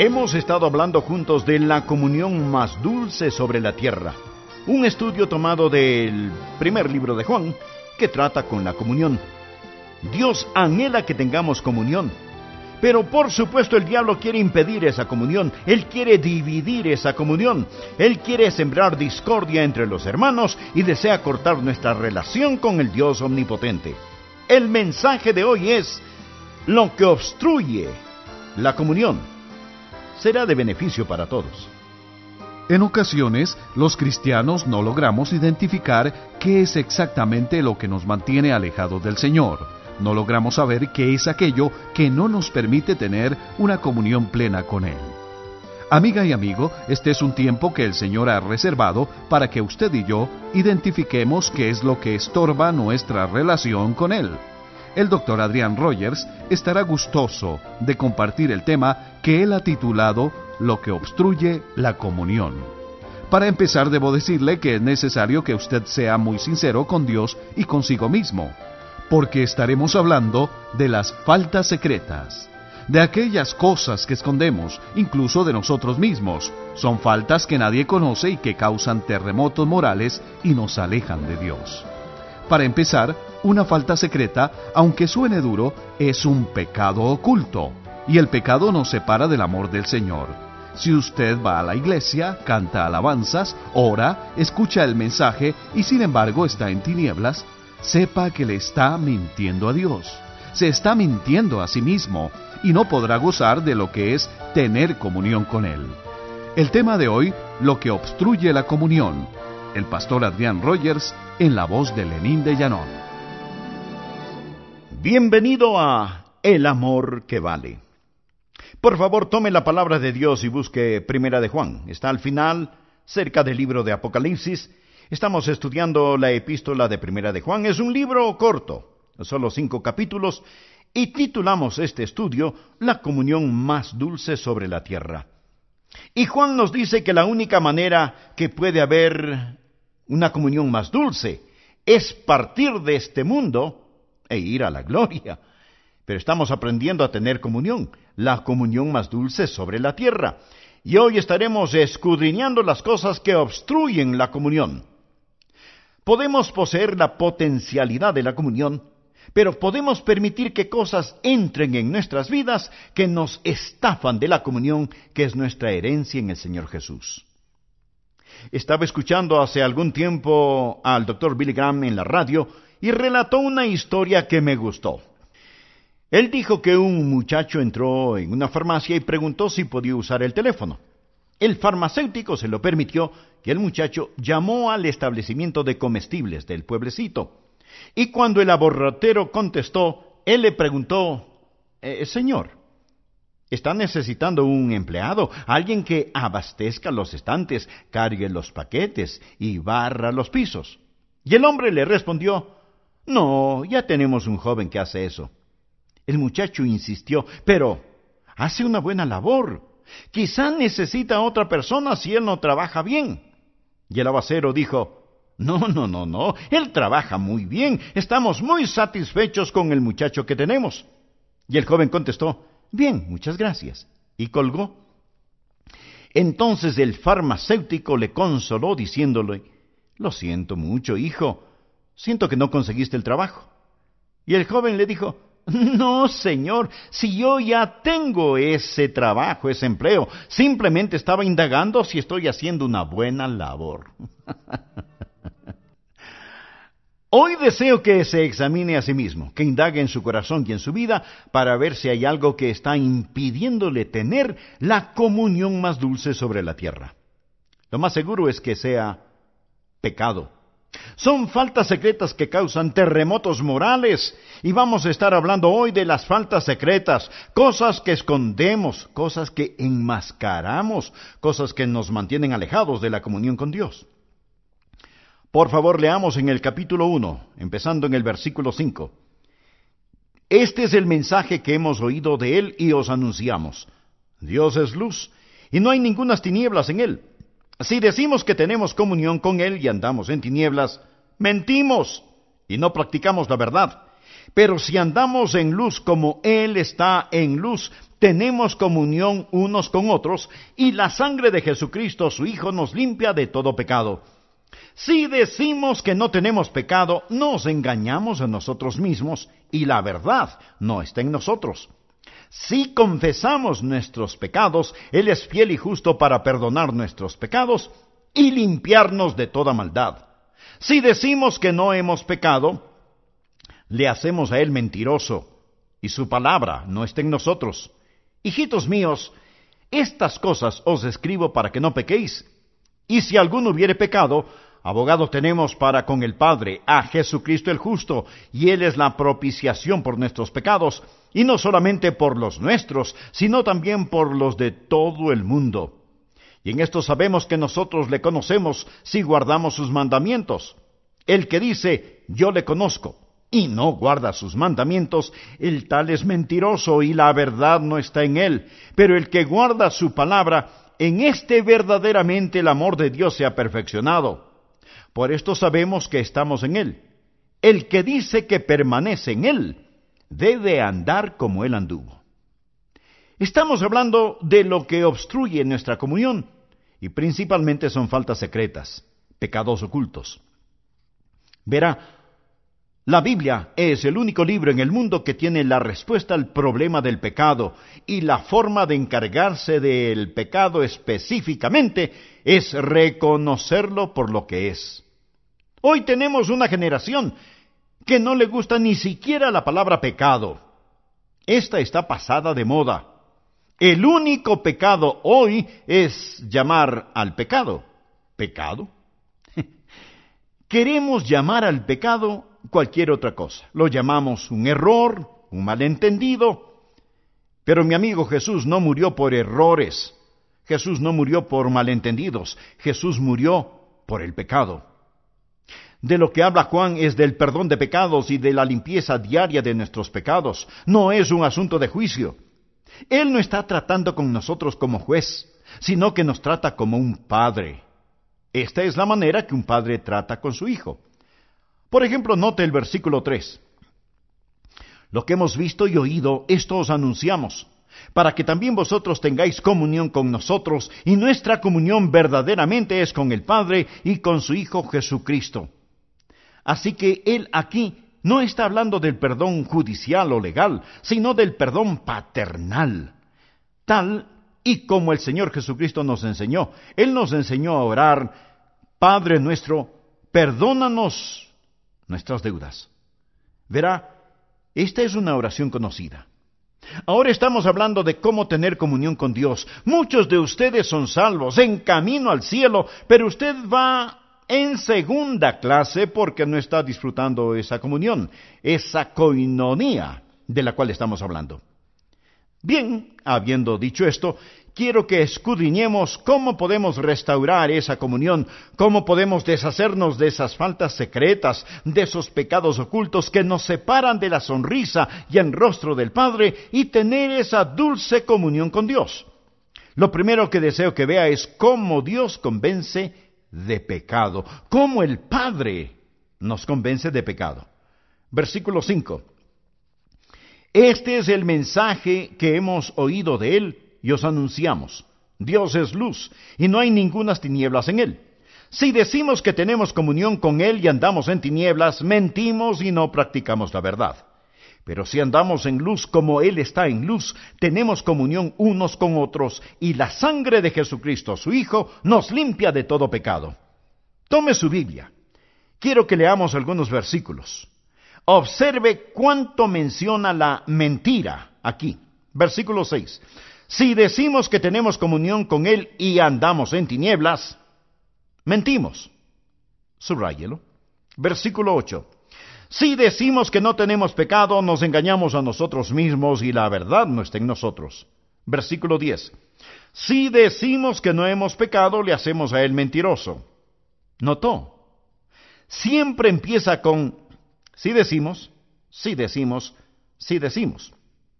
Hemos estado hablando juntos de la comunión más dulce sobre la tierra, un estudio tomado del primer libro de Juan, que trata con la comunión. Dios anhela que tengamos comunión, pero por supuesto el diablo quiere impedir esa comunión. Él quiere dividir esa comunión. Él quiere sembrar discordia entre los hermanos y desea cortar nuestra relación con el Dios omnipotente. El mensaje de hoy es: lo que obstruye la comunión será de beneficio para todos. En ocasiones, los cristianos no logramos identificar qué es exactamente lo que nos mantiene alejados del Señor. No logramos saber qué es aquello que no nos permite tener una comunión plena con Él. Amiga y amigo, este es un tiempo que el Señor ha reservado para que usted y yo identifiquemos qué es lo que estorba nuestra relación con Él. El Dr. Adrian Rogers estará gustoso de compartir el tema que él ha titulado Lo que obstruye la comunión. Para empezar, debo decirle que es necesario que usted sea muy sincero con Dios y consigo mismo, porque estaremos hablando de las faltas secretas, de aquellas cosas que escondemos, incluso de nosotros mismos. Son faltas que nadie conoce y que causan terremotos morales y nos alejan de Dios. Para empezar, una falta secreta, aunque suene duro, es un pecado oculto, y el pecado nos separa del amor del Señor. Si usted va a la iglesia, canta alabanzas, ora, escucha el mensaje y sin embargo está en tinieblas, sepa que le está mintiendo a Dios. Se está mintiendo a sí mismo y no podrá gozar de lo que es tener comunión con Él. El tema de hoy: lo que obstruye la comunión. El pastor Adrian Rogers, en la voz de Lenín de Llanón. Bienvenido a El Amor que Vale. Por favor, tome la palabra de Dios y busque Primera de Juan. Está al final, cerca del libro de Apocalipsis. Estamos estudiando la epístola de Primera de Juan. Es un libro corto, solo 5 capítulos, y titulamos este estudio La comunión más dulce sobre la tierra. Y Juan nos dice que la única manera que puede haber una comunión más dulce es partir de este mundo e ir a la gloria. Pero estamos aprendiendo a tener comunión, la comunión más dulce sobre la tierra. Y hoy estaremos escudriñando las cosas que obstruyen la comunión. Podemos poseer la potencialidad de la comunión, pero podemos permitir que cosas entren en nuestras vidas que nos estafan de la comunión que es nuestra herencia en el Señor Jesús. Estaba escuchando hace algún tiempo al Dr. Billy Graham en la radio y relató una historia que me gustó. Él dijo que un muchacho entró en una farmacia y preguntó si podía usar el teléfono. El farmacéutico se lo permitió y el muchacho llamó al establecimiento de comestibles del pueblecito. Y cuando el abarrotero contestó, él le preguntó: Señor, ¿está necesitando un empleado? Alguien que abastezca los estantes, cargue los paquetes y barra los pisos. Y el hombre le respondió: no, ya tenemos un joven que hace eso. El muchacho insistió: pero hace una buena labor. Quizá necesita a otra persona si él no trabaja bien. Y el aguacero dijo: no, él trabaja muy bien. Estamos muy satisfechos con el muchacho que tenemos. Y el joven contestó: bien, muchas gracias. Y colgó. Entonces el farmacéutico le consoló diciéndole: lo siento mucho, hijo. Siento que no conseguiste el trabajo. Y el joven le dijo: no, señor, si yo ya tengo ese trabajo, ese empleo. Simplemente estaba indagando si estoy haciendo una buena labor. Hoy deseo que se examine a sí mismo, que indague en su corazón y en su vida para ver si hay algo que está impidiéndole tener la comunión más dulce sobre la tierra. Lo más seguro es que sea pecado. Son faltas secretas que causan terremotos morales, y vamos a estar hablando hoy de las faltas secretas, cosas que escondemos, cosas que enmascaramos, cosas que nos mantienen alejados de la comunión con Dios. Por favor, leamos en el capítulo 1, empezando en el versículo 5. Este es el mensaje que hemos oído de Él y os anunciamos. Dios es luz, y no hay ningunas tinieblas en Él. Si decimos que tenemos comunión con Él y andamos en tinieblas, mentimos y no practicamos la verdad. Pero si andamos en luz como Él está en luz, tenemos comunión unos con otros, y la sangre de Jesucristo, su Hijo, nos limpia de todo pecado. Si decimos que no tenemos pecado, nos engañamos a nosotros mismos, y la verdad no está en nosotros. Si confesamos nuestros pecados, Él es fiel y justo para perdonar nuestros pecados y limpiarnos de toda maldad. Si decimos que no hemos pecado, le hacemos a Él mentiroso, y su palabra no está en nosotros. Hijitos míos, estas cosas os escribo para que no pequéis. Y si alguno hubiere pecado, abogado tenemos para con el Padre, a Jesucristo el justo, y Él es la propiciación por nuestros pecados, y no solamente por los nuestros, sino también por los de todo el mundo. Y en esto sabemos que nosotros le conocemos si guardamos sus mandamientos. El que dice, yo le conozco, y no guarda sus mandamientos, el tal es mentiroso y la verdad no está en él. Pero el que guarda su palabra, en éste verdaderamente el amor de Dios se ha perfeccionado. Por esto sabemos que estamos en él. El que dice que permanece en él, debe andar como él anduvo. Estamos hablando de lo que obstruye nuestra comunión, y principalmente son faltas secretas, pecados ocultos. Verá, la Biblia es el único libro en el mundo que tiene la respuesta al problema del pecado, y la forma de encargarse del pecado específicamente es reconocerlo por lo que es. Hoy tenemos una generación que no le gusta ni siquiera la palabra pecado. Esta está pasada de moda. El único pecado hoy es llamar al pecado pecado. Queremos llamar al pecado cualquier otra cosa. Lo llamamos un error, un malentendido. Pero mi amigo, Jesús no murió por errores. Jesús no murió por malentendidos. Jesús murió por el pecado. De lo que habla Juan es del perdón de pecados y de la limpieza diaria de nuestros pecados. No es un asunto de juicio. Él no está tratando con nosotros como juez, sino que nos trata como un padre. Esta es la manera que un padre trata con su hijo. Por ejemplo, note el versículo 3. Lo que hemos visto y oído, esto os anunciamos, para que también vosotros tengáis comunión con nosotros, y nuestra comunión verdaderamente es con el Padre y con su Hijo Jesucristo. Así que Él aquí no está hablando del perdón judicial o legal, sino del perdón paternal, tal y como el Señor Jesucristo nos enseñó. Él nos enseñó a orar, Padre nuestro, perdónanos nuestras deudas. Verá, esta es una oración conocida. Ahora estamos hablando de cómo tener comunión con Dios. Muchos de ustedes son salvos, en camino al cielo, pero usted va en segunda clase porque no está disfrutando esa comunión, esa coinonía de la cual estamos hablando. Bien, habiendo dicho esto, quiero que escudriñemos cómo podemos restaurar esa comunión, cómo podemos deshacernos de esas faltas secretas, de esos pecados ocultos que nos separan de la sonrisa y el rostro del Padre y tener esa dulce comunión con Dios. Lo primero que deseo que vea es cómo Dios convence de pecado, cómo el Padre nos convence de pecado. Versículo 5. Este es el mensaje que hemos oído de Él y os anunciamos. Dios es luz, y no hay ningunas tinieblas en Él. Si decimos que tenemos comunión con Él y andamos en tinieblas, mentimos y no practicamos la verdad. Pero si andamos en luz como Él está en luz, tenemos comunión unos con otros, y la sangre de Jesucristo, su Hijo, nos limpia de todo pecado. Tome su Biblia. Quiero que leamos algunos versículos. Observe cuánto menciona la mentira aquí. Versículo 6. Si decimos que tenemos comunión con Él y andamos en tinieblas, mentimos. Subráyelo. Versículo 8. Si decimos que no tenemos pecado, nos engañamos a nosotros mismos y la verdad no está en nosotros. Versículo 10. Si decimos que no hemos pecado, le hacemos a Él mentiroso. ¿Notó? Siempre empieza con si decimos, si decimos, si decimos.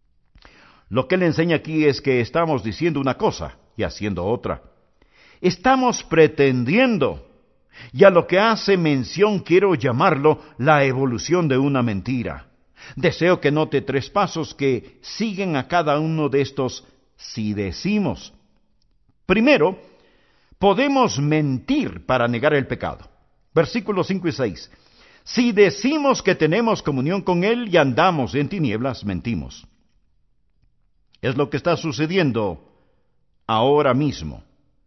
Lo que Él enseña aquí es que estamos diciendo una cosa y haciendo otra. Estamos pretendiendo. Y a lo que hace mención quiero llamarlo la evolución de una mentira. Deseo que note 3 pasos que siguen a cada uno de estos si decimos. Primero, podemos mentir para negar el pecado. Versículos 5 y 6. Si decimos que tenemos comunión con Él y andamos en tinieblas, mentimos. Es lo que está sucediendo ahora mismo.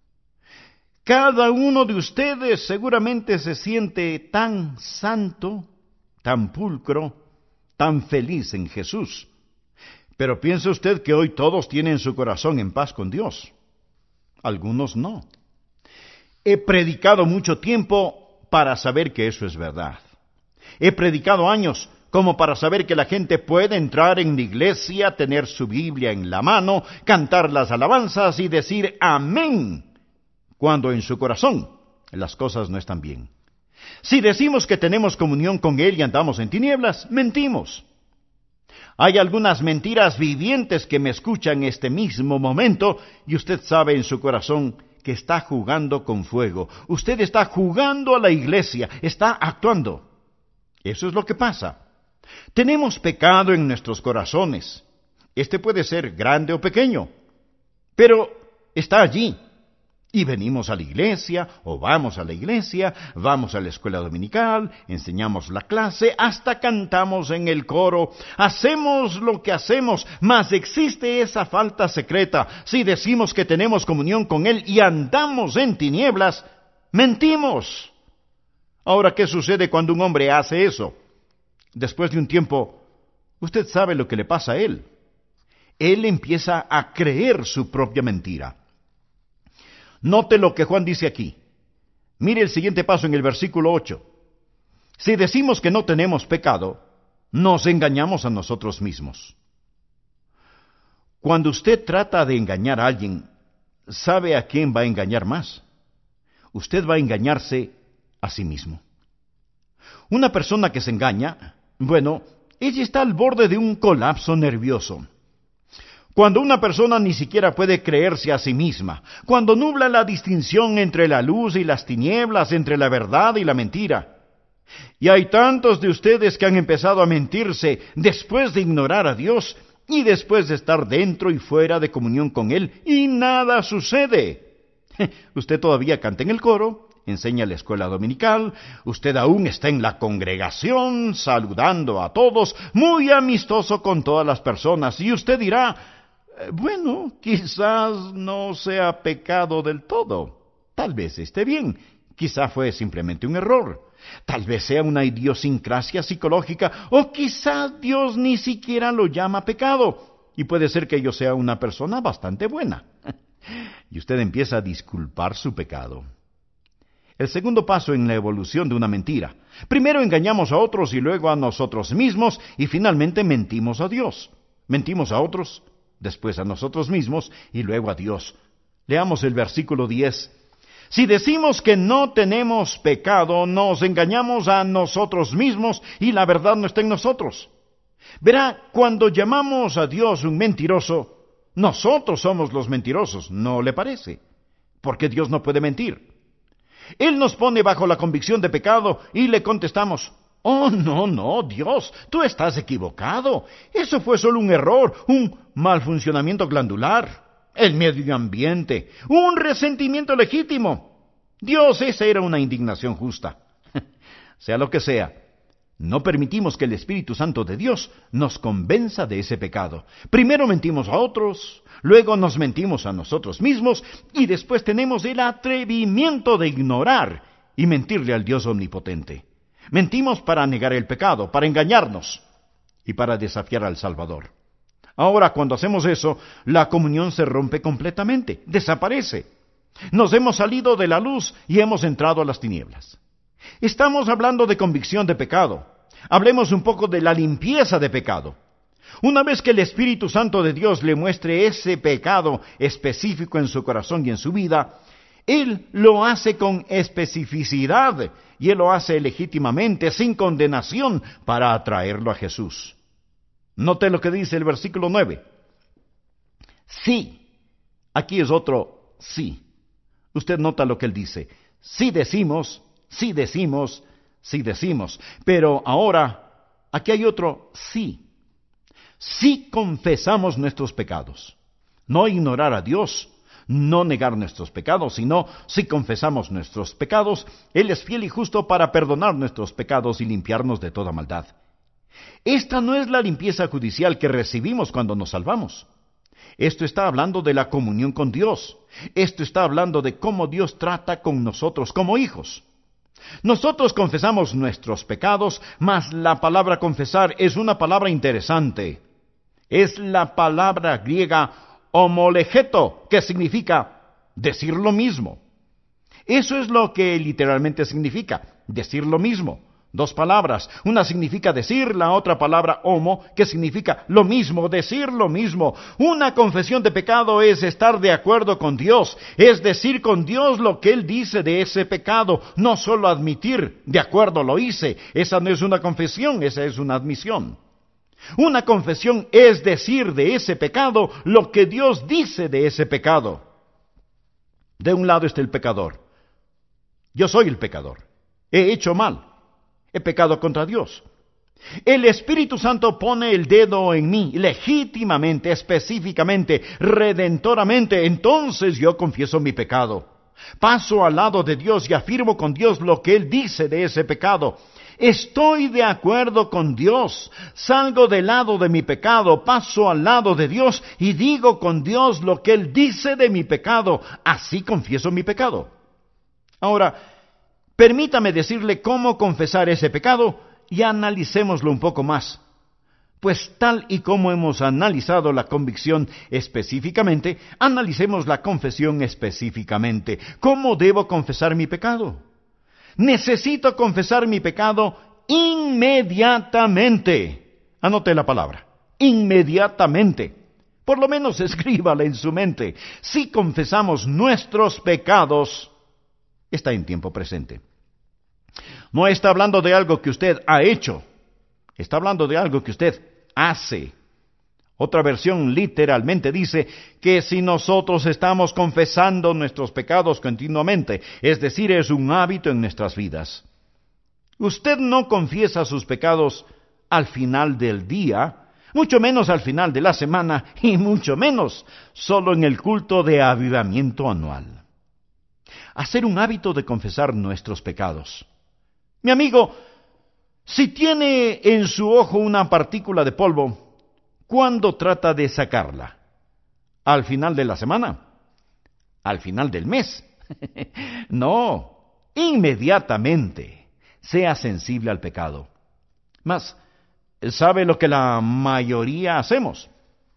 Cada uno de ustedes seguramente se siente tan santo, tan pulcro, tan feliz en Jesús. Pero piense usted que hoy todos tienen su corazón en paz con Dios. Algunos no. He predicado mucho tiempo para saber que eso es verdad. He predicado años como para saber que la gente puede entrar en la iglesia, tener su Biblia en la mano, cantar las alabanzas y decir amén, cuando en su corazón las cosas no están bien. Si decimos que tenemos comunión con Él y andamos en tinieblas, mentimos. Hay algunas mentiras vivientes que me escuchan en este mismo momento y usted sabe en su corazón que está jugando con fuego. Usted está jugando a la iglesia, está actuando. Eso es lo que pasa. Tenemos pecado en nuestros corazones. Este puede ser grande o pequeño, pero está allí. Y venimos a la iglesia, o vamos a la iglesia, vamos a la escuela dominical, enseñamos la clase, hasta cantamos en el coro, hacemos lo que hacemos, mas existe esa falta secreta. Si decimos que tenemos comunión con Él y andamos en tinieblas, mentimos. Ahora, ¿qué sucede cuando un hombre hace eso? Después de un tiempo, usted sabe lo que le pasa a él. Él empieza a creer su propia mentira. Note lo que Juan dice aquí. Mire el siguiente paso en el versículo 8. Si decimos que no tenemos pecado, nos engañamos a nosotros mismos. Cuando usted trata de engañar a alguien, ¿sabe a quién va a engañar más? Usted va a engañarse a sí mismo. Una persona que se engaña, bueno, ella está al borde de un colapso nervioso. Cuando una persona ni siquiera puede creerse a sí misma, cuando nubla la distinción entre la luz y las tinieblas, entre la verdad y la mentira. Y hay tantos de ustedes que han empezado a mentirse después de ignorar a Dios y después de estar dentro y fuera de comunión con Él, y nada sucede. Usted todavía canta en el coro, enseña en la escuela dominical, usted aún está en la congregación, saludando a todos, muy amistoso con todas las personas, y usted dirá, bueno, quizás no sea pecado del todo, tal vez esté bien, quizá fue simplemente un error, tal vez sea una idiosincrasia psicológica, o quizás Dios ni siquiera lo llama pecado, y puede ser que yo sea una persona bastante buena. Y usted empieza a disculpar su pecado. El segundo paso en la evolución de una mentira. Primero engañamos a otros y luego a nosotros mismos y finalmente mentimos a Dios. Mentimos a otros, después a nosotros mismos y luego a Dios. Leamos el versículo 10. Si decimos que no tenemos pecado, nos engañamos a nosotros mismos y la verdad no está en nosotros. Verá, cuando llamamos a Dios un mentiroso, nosotros somos los mentirosos, ¿no le parece? Porque Dios no puede mentir. Él nos pone bajo la convicción de pecado y le contestamos, oh, no, Dios, tú estás equivocado. Eso fue solo un error, un mal funcionamiento glandular, el medio ambiente, un resentimiento legítimo. Dios, esa era una indignación justa. Sea lo que sea, no permitimos que el Espíritu Santo de Dios nos convenza de ese pecado. Primero mentimos a otros, luego nos mentimos a nosotros mismos y después tenemos el atrevimiento de ignorar y mentirle al Dios omnipotente. Mentimos para negar el pecado, para engañarnos y para desafiar al Salvador. Ahora, cuando hacemos eso, la comunión se rompe completamente, desaparece. Nos hemos salido de la luz y hemos entrado a las tinieblas. Estamos hablando de convicción de pecado. Hablemos un poco de la limpieza de pecado. Una vez que el Espíritu Santo de Dios le muestre ese pecado específico en su corazón y en su vida, Él lo hace con especificidad y Él lo hace legítimamente, sin condenación, para atraerlo a Jesús. Note lo que dice el versículo 9. Sí, aquí es otro sí. Usted nota lo que Él dice. Sí decimos, pero ahora Aquí hay otro sí. Sí confesamos nuestros pecados. No ignorar a Dios, no negar nuestros pecados, sino si confesamos nuestros pecados, Él es fiel y justo para perdonar nuestros pecados y limpiarnos de toda maldad. Esta no es la limpieza judicial que recibimos cuando nos salvamos. Esto está hablando de la comunión con Dios. Esto está hablando de cómo Dios trata con nosotros como hijos. Nosotros confesamos nuestros pecados, mas la palabra confesar es una palabra interesante. Es la palabra griega homolegeto, que significa decir lo mismo. Eso es lo que literalmente significa, decir lo mismo. Dos palabras, una significa decir, la otra palabra homo, que significa lo mismo, decir lo mismo. Una confesión de pecado es estar de acuerdo con Dios, es decir con Dios lo que Él dice de ese pecado, no solo admitir, de acuerdo lo hice. Esa no es una confesión, esa es una admisión. Una confesión es decir de ese pecado lo que Dios dice de ese pecado. De un lado está el pecador. Yo soy el pecador. He hecho mal. He pecado contra Dios. El Espíritu Santo pone el dedo en mí, legítimamente, específicamente, redentoramente. Entonces yo confieso mi pecado. Paso al lado de Dios y afirmo con Dios lo que Él dice de ese pecado. Estoy de acuerdo con Dios. Salgo del lado de mi pecado, paso al lado de Dios y digo con Dios lo que Él dice de mi pecado. Así confieso mi pecado. Ahora, permítame decirle cómo confesar ese pecado y analicémoslo un poco más. Pues tal y como hemos analizado la convicción específicamente, analicemos la confesión específicamente. ¿Cómo debo confesar mi pecado? Necesito confesar mi pecado inmediatamente. Anote la palabra, inmediatamente. Por lo menos escríbala en su mente. Si confesamos nuestros pecados, está en tiempo presente. No está hablando de algo que usted ha hecho, está hablando de algo que usted hace. Otra versión literalmente dice que si nosotros estamos confesando nuestros pecados continuamente, es decir, es un hábito en nuestras vidas. Usted no confiesa sus pecados al final del día, mucho menos al final de la semana y mucho menos solo en el culto de avivamiento anual. Hacer un hábito de confesar nuestros pecados. Mi amigo, si tiene en su ojo una partícula de polvo, ¿cuándo trata de sacarla? ¿Al final de la semana? ¿Al final del mes? No, inmediatamente. Sea sensible al pecado. Mas, ¿sabe lo que la mayoría hacemos?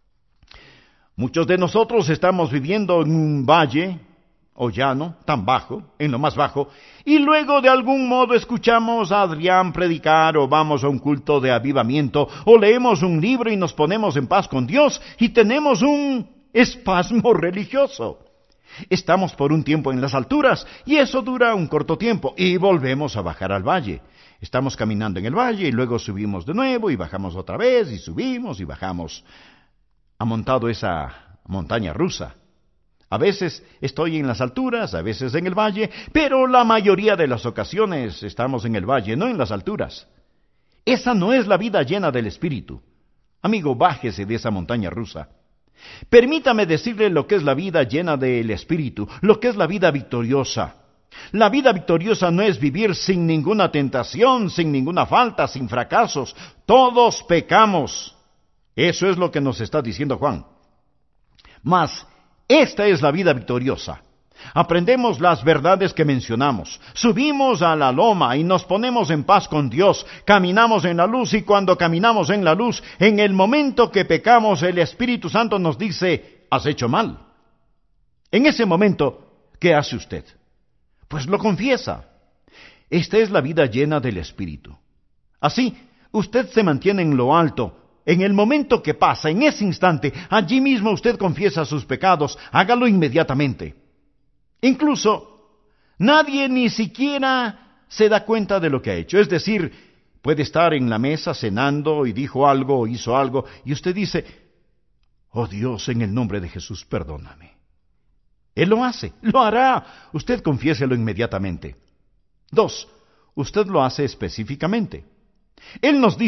Muchos de nosotros estamos viviendo en un valle o llano, tan bajo, en lo más bajo, y luego de algún modo escuchamos a Adrián predicar, o vamos a un culto de avivamiento, o leemos un libro y nos ponemos en paz con Dios, y tenemos un espasmo religioso. Estamos por un tiempo en las alturas, y eso dura un corto tiempo, y volvemos a bajar al valle. Estamos caminando en el valle, y luego subimos de nuevo, y bajamos otra vez, y subimos, y bajamos. Ha montado esa montaña rusa. A veces estoy en las alturas, a veces en el valle, pero la mayoría de las ocasiones estamos en el valle, no en las alturas. Esa no es la vida llena del Espíritu. Amigo, bájese de esa montaña rusa. Permítame decirle lo que es la vida llena del Espíritu, lo que es la vida victoriosa. La vida victoriosa no es vivir sin ninguna tentación, sin ninguna falta, sin fracasos. Todos pecamos. Eso es lo que nos está diciendo Juan. Mas, esta es la vida victoriosa. Aprendemos las verdades que mencionamos. Subimos a la loma y nos ponemos en paz con Dios. Caminamos en la luz y cuando caminamos en la luz, en el momento que pecamos, el Espíritu Santo nos dice, has hecho mal. En ese momento, ¿qué hace usted? Pues lo confiesa. Esta es la vida llena del Espíritu. Así, usted se mantiene en lo alto. En el momento que pasa, en ese instante, allí mismo usted confiesa sus pecados, hágalo inmediatamente. Incluso, nadie ni siquiera se da cuenta de lo que ha hecho. Es decir, puede estar en la mesa cenando y dijo algo o hizo algo, y usted dice, oh Dios, en el nombre de Jesús, perdóname. Él lo hace, lo hará. Usted confiéselo inmediatamente. 2, usted lo hace específicamente. Él nos dice,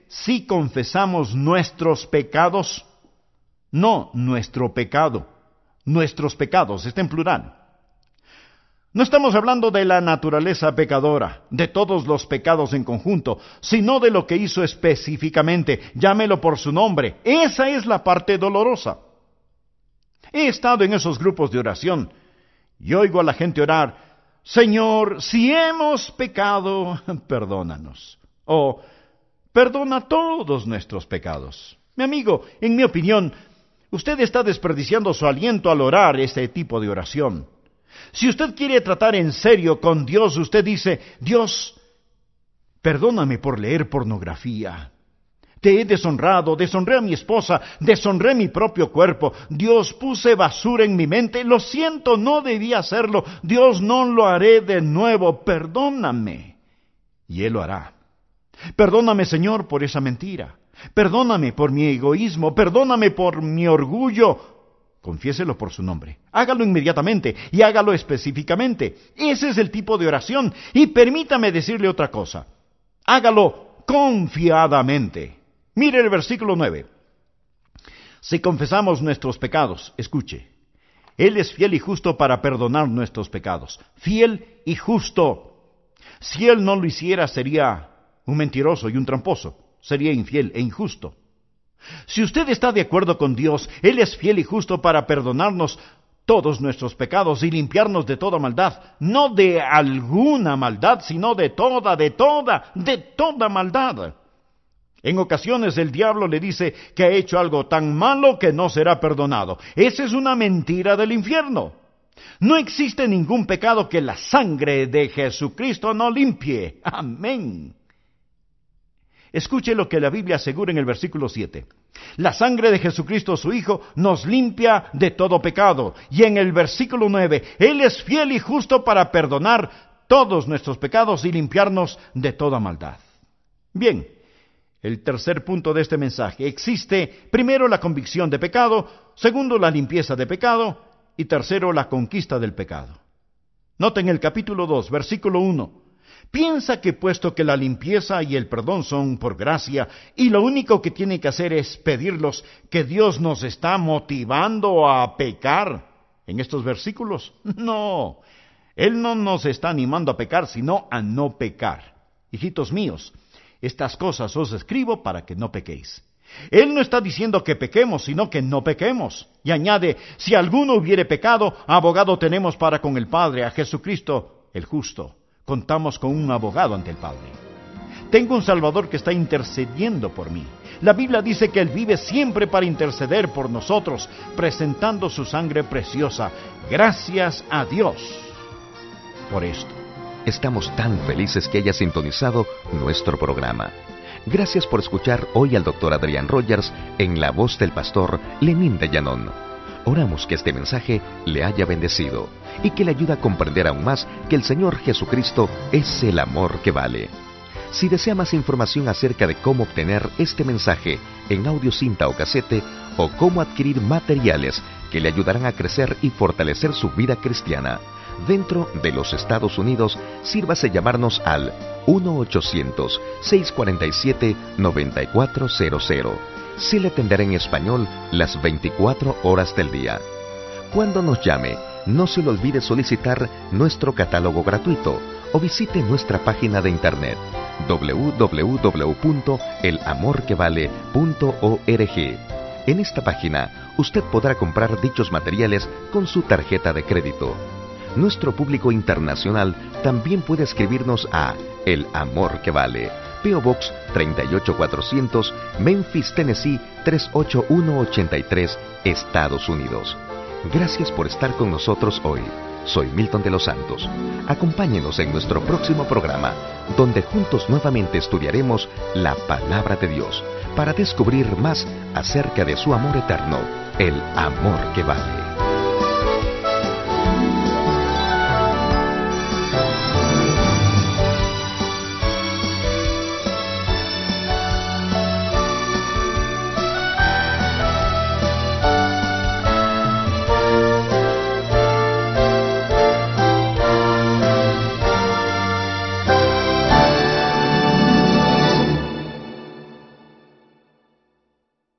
si confesamos nuestros pecados, no nuestro pecado, nuestros pecados, está en plural. No estamos hablando de la naturaleza pecadora, de todos los pecados en conjunto, sino de lo que hizo específicamente. Llámelo por su nombre. Esa es la parte dolorosa. He estado en esos grupos de oración y oigo a la gente orar: Señor, si hemos pecado, perdónanos. O perdona todos nuestros pecados. Mi amigo, en mi opinión, usted está desperdiciando su aliento al orar este tipo de oración. Si usted quiere tratar en serio con Dios, usted dice: Dios, perdóname por leer pornografía. Te he deshonrado, deshonré a mi esposa, deshonré mi propio cuerpo. Dios, puse basura en mi mente. Lo siento, no debía hacerlo. Dios, no lo haré de nuevo. Perdóname. Y Él lo hará. Perdóname, Señor, por esa mentira. Perdóname por mi egoísmo. Perdóname por mi orgullo. Confiéselo por su nombre. Hágalo inmediatamente y hágalo específicamente. Ese es el tipo de oración. Y permítame decirle otra cosa. Hágalo confiadamente. Mire el versículo 9. Si confesamos nuestros pecados, escuche, Él es fiel y justo para perdonar nuestros pecados. Fiel y justo. Si Él no lo hiciera, sería un mentiroso y un tramposo. Sería infiel e injusto. Si usted está de acuerdo con Dios, Él es fiel y justo para perdonarnos todos nuestros pecados y limpiarnos de toda maldad. No de alguna maldad, sino de toda maldad. En ocasiones el diablo le dice que ha hecho algo tan malo que no será perdonado. Esa es una mentira del infierno. No existe ningún pecado que la sangre de Jesucristo no limpie. Amén. Escuche lo que la Biblia asegura en el versículo 7. La sangre de Jesucristo, su Hijo, nos limpia de todo pecado. Y en el versículo 9, Él es fiel y justo para perdonar todos nuestros pecados y limpiarnos de toda maldad. Bien, el tercer punto de este mensaje. Existe, primero, la convicción de pecado, segundo, la limpieza de pecado, y tercero, la conquista del pecado. Noten el capítulo 2, versículo 1. Piensa que puesto que la limpieza y el perdón son por gracia, y lo único que tiene que hacer es pedirlos, que Dios nos está motivando a pecar en estos versículos. No, Él no nos está animando a pecar, sino a no pecar. Hijitos míos, estas cosas os escribo para que no pequéis. Él no está diciendo que pequemos, sino que no pequemos. Y añade: si alguno hubiere pecado, abogado tenemos para con el Padre, a Jesucristo el justo. Contamos con un abogado ante el Padre. Tengo un Salvador que está intercediendo por mí. La Biblia dice que Él vive siempre para interceder por nosotros, presentando su sangre preciosa. Gracias a Dios por esto. Estamos tan felices que haya sintonizado nuestro programa. Gracias por escuchar hoy al Dr. Adrián Rogers en la voz del pastor Lenín de Llanón. Oramos que este mensaje le haya bendecido y que le ayude a comprender aún más que el Señor Jesucristo es el amor que vale. Si desea más información acerca de cómo obtener este mensaje en audio, cinta o casete, o cómo adquirir materiales que le ayudarán a crecer y fortalecer su vida cristiana dentro de los Estados Unidos, sírvase llamarnos al 1-800-647-9400. Sí le atenderé en español las 24 horas del día. Cuando nos llame, no se le olvide solicitar nuestro catálogo gratuito o visite nuestra página de internet www.elamorquevale.org. En esta página, usted podrá comprar dichos materiales con su tarjeta de crédito. Nuestro público internacional también puede escribirnos a El Amor que Vale, P.O. Box 38400, Memphis, Tennessee 38183, Estados Unidos. Gracias por estar con nosotros hoy. Soy Milton de los Santos. Acompáñenos en nuestro próximo programa, donde juntos nuevamente estudiaremos la Palabra de Dios para descubrir más acerca de su amor eterno, el amor que vale.